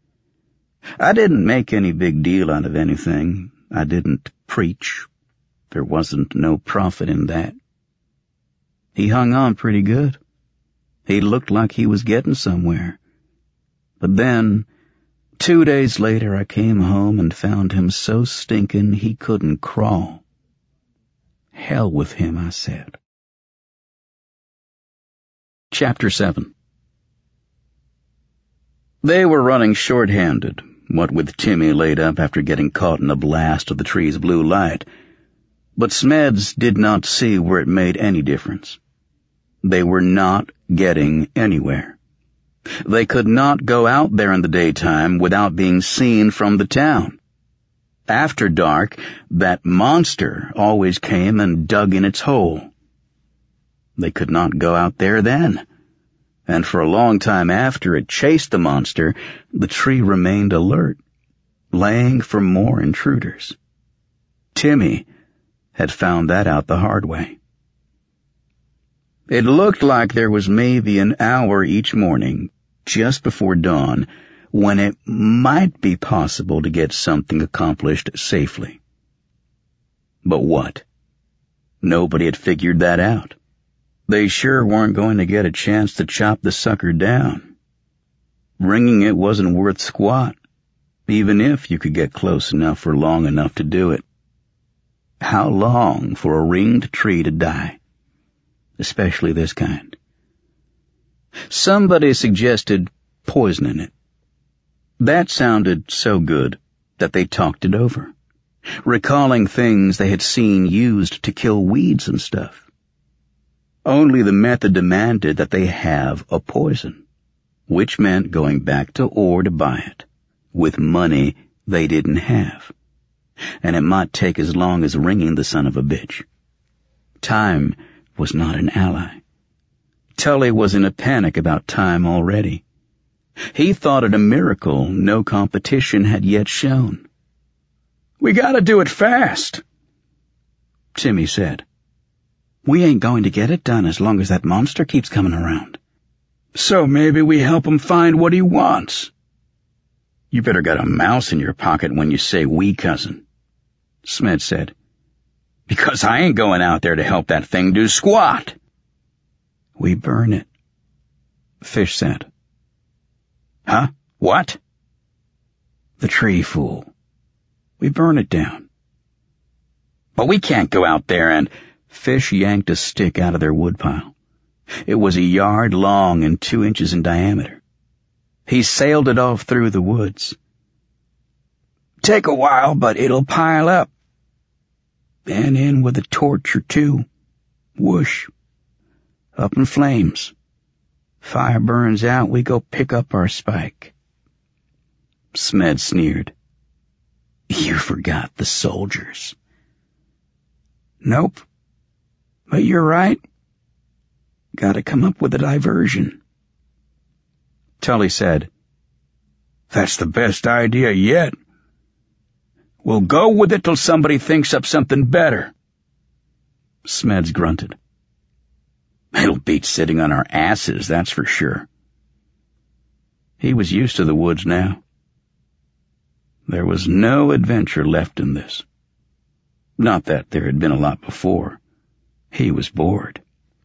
I didn't make any big deal out of anything. I didn't preach. There wasn't no profit in that. He hung on pretty good. He looked like he was getting somewhere. But then, two days later, I came home and found him so stinking he couldn't crawl. Hell with him, I said. Chapter seven. They were running short-handed, what with Timmy laid up after getting caught in a blast of the tree's blue light. But Smeds did not see where it made any difference. They were not getting anywhere. They could not go out there in the daytime without being seen from the town. After dark, that monster always came and dug in its hole. They could not go out there then. And for a long time after it chased the monster, the tree remained alert, laying for more intruders. Timmy had found that out the hard way. It looked like there was maybe an hour each morning, just before dawn, when it might be possible to get something accomplished safely. But what? Nobody had figured that out. They sure weren't going to get a chance to chop the sucker down. Ringing it wasn't worth squat, even if you could get close enough for long enough to do it. How long for a ringed tree to die? Especially this kind. Somebody suggested poisoning it. That sounded so good that they talked it over, recalling things they had seen used to kill weeds and stuff. Only the method demanded that they have a poison, which meant going back to Orr to buy it, with money they didn't have. And it might take as long as ringing the son of a bitch. Time was not an ally. Tully was in a panic about time already. He thought it a miracle no competition had yet shown. "We gotta do it fast," Timmy said. "We ain't going to get it done as long as that monster keeps coming around." "So maybe we help him find what he wants." "You better got a mouse in your pocket when you say we, cousin," Smed said. "Because I ain't going out there to help that thing do squat." "We burn it," Fish said. "Huh? What?" "The tree, fool. We burn it down." "But we can't go out there and—" Fish yanked a stick out of their woodpile. It was a yard long and two inches in diameter. He sailed it off through the woods. "Take a while, but it'll pile up." "And in with a torch or two. Whoosh. Up in flames. Fire burns out, we go pick up our spike." Smed sneered. "You forgot the soldiers." "Nope. But you're right. Gotta come up with a diversion." Tully said, "That's the best idea yet. We'll go with it till somebody thinks up something better." Smeds grunted. "It'll beat sitting on our asses, that's for sure." He was used to the woods now. There was no adventure left in this. Not that there had been a lot before. He was bored.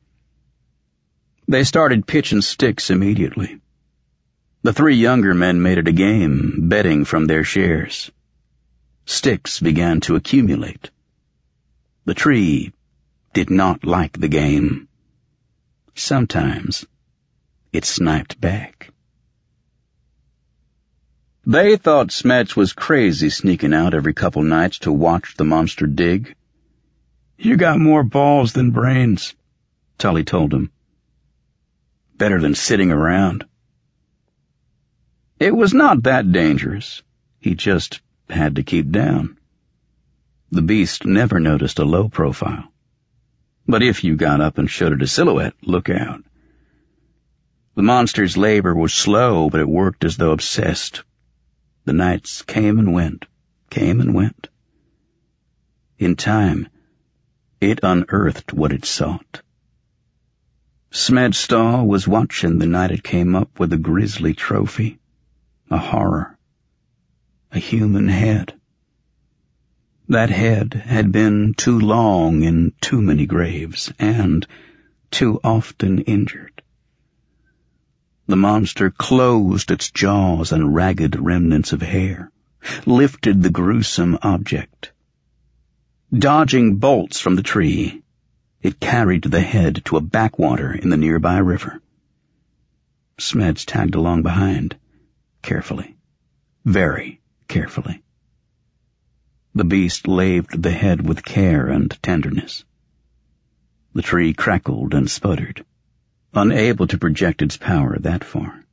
They started pitching sticks immediately. The three younger men made it a game, betting from their shares. Sticks began to accumulate. The tree did not like the game. Sometimes it sniped back. They thought Smets was crazy sneaking out every couple nights to watch the monster dig. "You got more balls than brains," Tully told him. "Better than sitting around." It was not that dangerous. He just had to keep down. The beast never noticed a low profile. But if you got up and showed it a silhouette, look out. The monster's labor was slow, but it worked as though obsessed. The nights came and went, came and went. In time, it unearthed what it sought. Smedstall was watching the night it came up with a grisly trophy, a horror, a human head. That head had been too long in too many graves and too often injured. The monster closed its jaws on ragged remnants of hair, lifted the gruesome object. Dodging bolts from the tree, it carried the head to a backwater in the nearby river. Smeds tagged along behind, carefully, very carefully. The beast laved the head with care and tenderness. The tree crackled and sputtered, unable to project its power that far.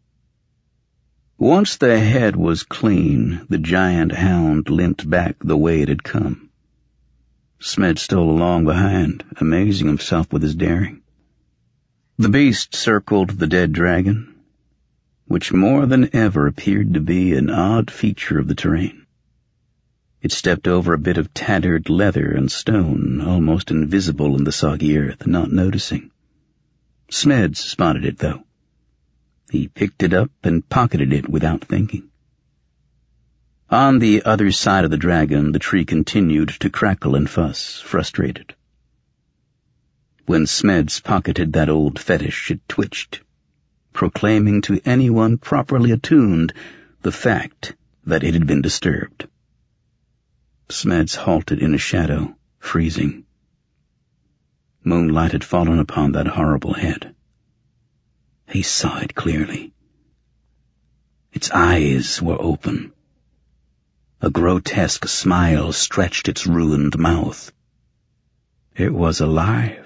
Once the head was clean, the giant hound limped back the way it had come. Smed stole along behind, amazing himself with his daring. The beast circled the dead dragon, which more than ever appeared to be an odd feature of the terrain. It stepped over a bit of tattered leather and stone, almost invisible in the soggy earth, not noticing. Smeds spotted it, though. He picked it up and pocketed it without thinking. On the other side of the dragon, the tree continued to crackle and fuss, frustrated. When Smeds pocketed that old fetish, it twitched, proclaiming to anyone properly attuned the fact that it had been disturbed. Smeds halted in a shadow, freezing. Moonlight had fallen upon that horrible head. He saw it clearly. Its eyes were open. A grotesque smile stretched its ruined mouth. It was alive.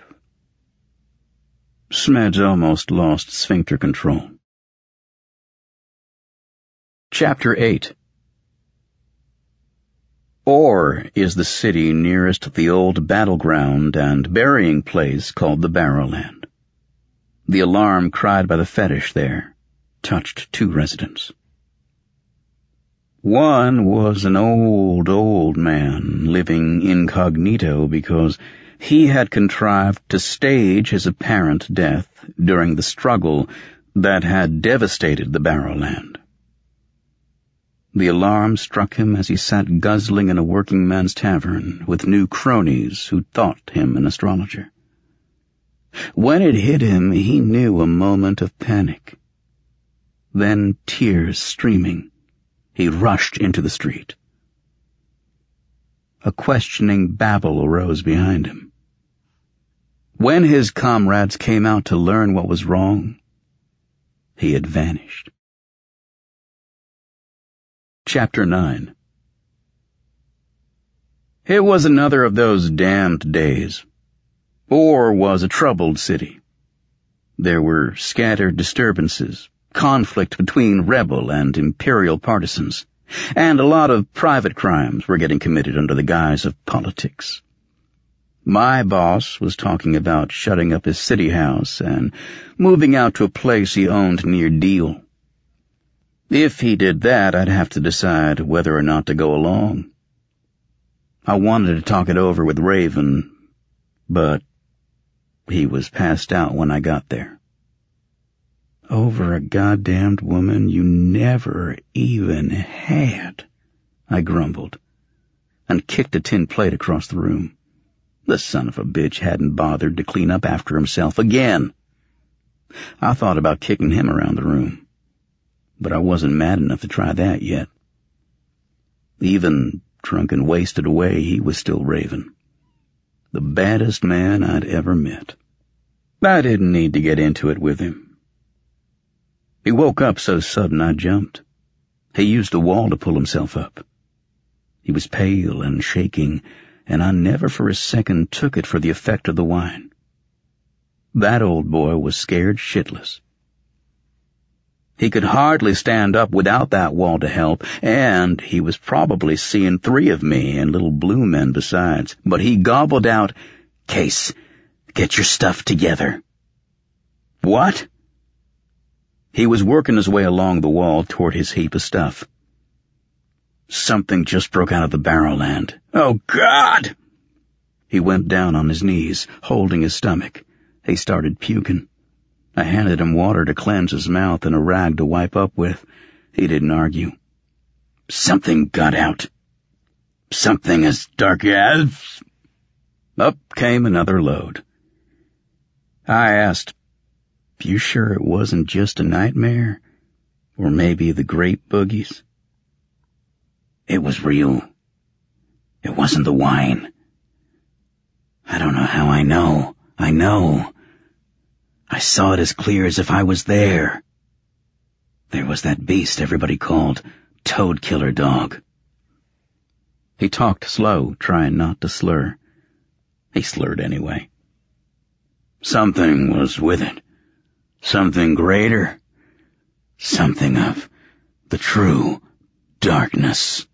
Smeds almost lost sphincter control. Chapter eight. Or is the city nearest the old battleground and burying place called the Barrowland. The alarm cried by the fetish there touched two residents. One was an old, old man living incognito because he had contrived to stage his apparent death during the struggle that had devastated the Barrowland. The alarm struck him as he sat guzzling in a working man's tavern with new cronies who thought him an astrologer. When it hit him, he knew a moment of panic. Then, tears streaming, he rushed into the street. A questioning babble arose behind him. When his comrades came out to learn what was wrong, he had vanished. Chapter nine. It was another of those damned days. Or was a troubled city. There were scattered disturbances, conflict between rebel and imperial partisans, and a lot of private crimes were getting committed under the guise of politics. My boss was talking about shutting up his city house and moving out to a place he owned near Deal. If he did that, I'd have to decide whether or not to go along. I wanted to talk it over with Raven, but he was passed out when I got there. Over a goddamned woman you never even had, I grumbled, and kicked a tin plate across the room. The son of a bitch hadn't bothered to clean up after himself again. I thought about kicking him around the room, but I wasn't mad enough to try that yet. Even drunk and wasted away, he was still Raven. The baddest man I'd ever met. I didn't need to get into it with him. He woke up so sudden I jumped. He used the wall to pull himself up. He was pale and shaking, and I never for a second took it for the effect of the wine. That old boy was scared shitless. He could hardly stand up without that wall to help, and he was probably seeing three of me and little blue men besides, but he gobbled out, "Case, get your stuff together." What? He was working his way along the wall toward his heap of stuff. Something just broke out of the Barrowland. Oh, God! He went down on his knees, holding his stomach. He started puking. I handed him water to cleanse his mouth and a rag to wipe up with. He didn't argue. Something got out. Something as dark as... Up came another load. I asked, "You sure it wasn't just a nightmare? Or maybe the grape boogies?" "It was real. It wasn't the wine. I don't know how I know. I know. I saw it as clear as if I was there. There was that beast everybody called Toad Killer Dog." He talked slow, trying not to slur. He slurred anyway. "Something was with it. Something greater. Something of the true darkness."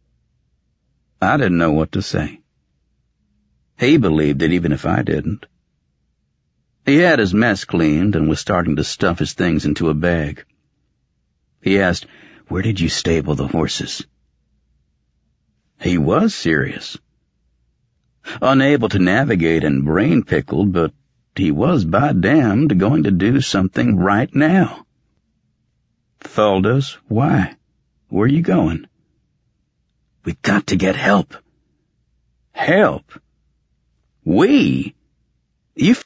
I didn't know what to say. He believed it even if I didn't. He had his mess cleaned and was starting to stuff his things into a bag. He asked, "Where did you stable the horses?" He was serious. Unable to navigate and brain-pickled, but he was by damned going to do something right now. "Thaldos, why? Where are you going?" "We've got to get help." "Help? We? You